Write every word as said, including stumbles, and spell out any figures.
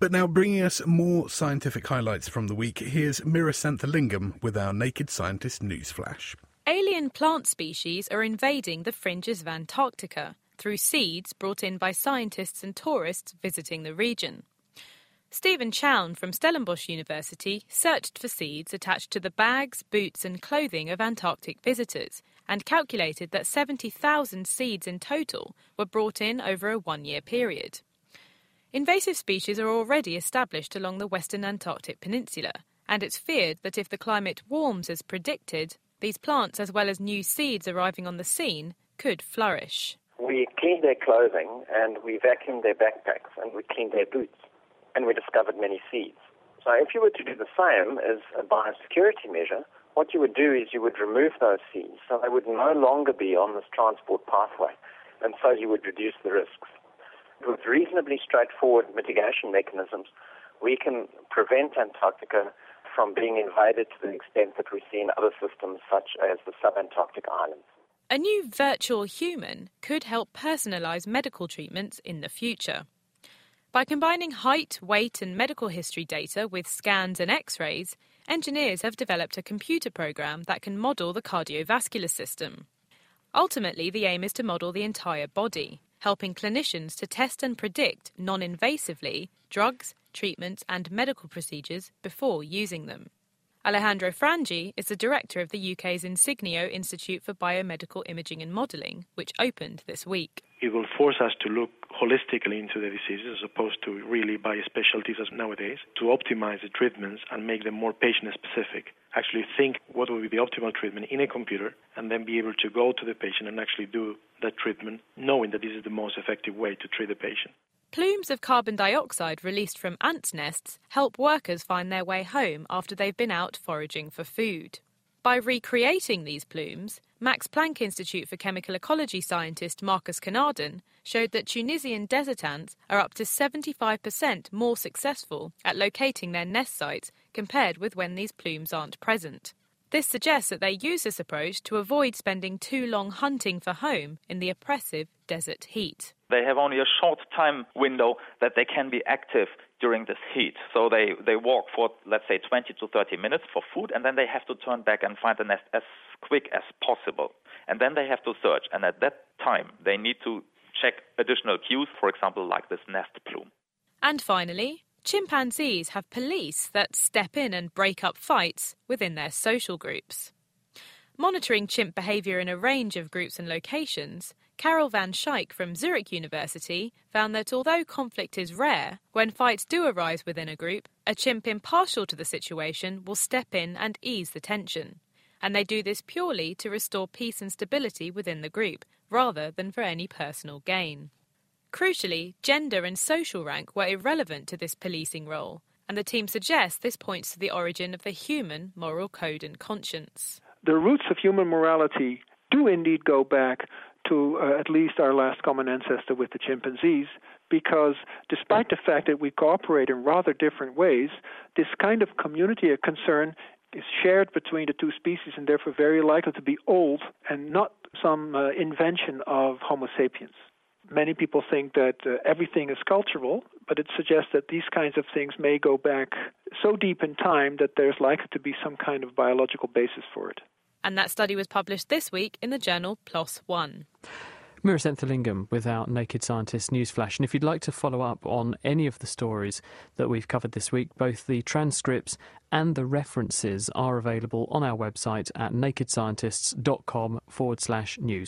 But now, bringing us more scientific highlights from the week, here's Mirasanthalingam with our Naked Scientist newsflash. Alien plant species are invading the fringes of Antarctica through seeds brought in by scientists and tourists visiting the region. Stephen Chown from Stellenbosch University searched for seeds attached to the bags, boots and clothing of Antarctic visitors and calculated that seventy thousand seeds in total were brought in over a one-year period. Invasive species are already established along the western Antarctic peninsula, and it's feared that if the climate warms as predicted, these plants, as well as new seeds arriving on the scene, could flourish. We cleaned their clothing and we vacuumed their backpacks and we cleaned their boots. And we discovered many seeds. So if you were to do the same as a biosecurity measure, what you would do is you would remove those seeds so they would no longer be on this transport pathway, and so you would reduce the risks. With reasonably straightforward mitigation mechanisms, we can prevent Antarctica from being invaded to the extent that we see in other systems such as the subantarctic islands. A new virtual human could help personalise medical treatments in the future. By combining height, weight and medical history data with scans and x-rays, engineers have developed a computer program that can model the cardiovascular system. Ultimately, the aim is to model the entire body, helping clinicians to test and predict non-invasively drugs, treatments and medical procedures before using them. Alejandro Frangi is the director of the U K's Insignio Institute for Biomedical Imaging and Modelling, which opened this week. It will force us to look holistically into the diseases as opposed to really by specialties as nowadays, to optimize the treatments and make them more patient-specific. Actually think what would be the optimal treatment in a computer and then be able to go to the patient and actually do that treatment knowing that this is the most effective way to treat the patient. Plumes of carbon dioxide released from ants' nests help workers find their way home after they've been out foraging for food. By recreating these plumes, Max Planck Institute for Chemical Ecology scientist Marcus Carnarden showed that Tunisian desert ants are up to seventy-five percent more successful at locating their nest sites compared with when these plumes aren't present. This suggests that they use this approach to avoid spending too long hunting for home in the oppressive desert heat. They have only a short time window that they can be active during this heat. So they, they walk for, let's say, twenty to thirty minutes for food, and then they have to turn back and find the nest as quick as possible. And then they have to search. And at that time, they need to check additional cues, for example, like this nest plume. And finally, chimpanzees have police that step in and break up fights within their social groups. Monitoring chimp behaviour in a range of groups and locations, Carol van Schaik from Zurich University found that although conflict is rare, when fights do arise within a group, a chimp impartial to the situation will step in and ease the tension. And they do this purely to restore peace and stability within the group, rather than for any personal gain. Crucially, gender and social rank were irrelevant to this policing role, and the team suggests this points to the origin of the human moral code and conscience. The roots of human morality do indeed go back to uh, at least our last common ancestor with the chimpanzees, because despite the fact that we cooperate in rather different ways, this kind of community of concern is shared between the two species and therefore very likely to be old and not some uh, invention of Homo sapiens. Many people think that uh, everything is cultural, but it suggests that these kinds of things may go back so deep in time that there's likely to be some kind of biological basis for it. And that study was published this week in the journal PLOS One. Mirasanthalingam with our Naked Scientist newsflash. And if you'd like to follow up on any of the stories that we've covered this week, both the transcripts and the references are available on our website at nakedscientists.com forward slash news.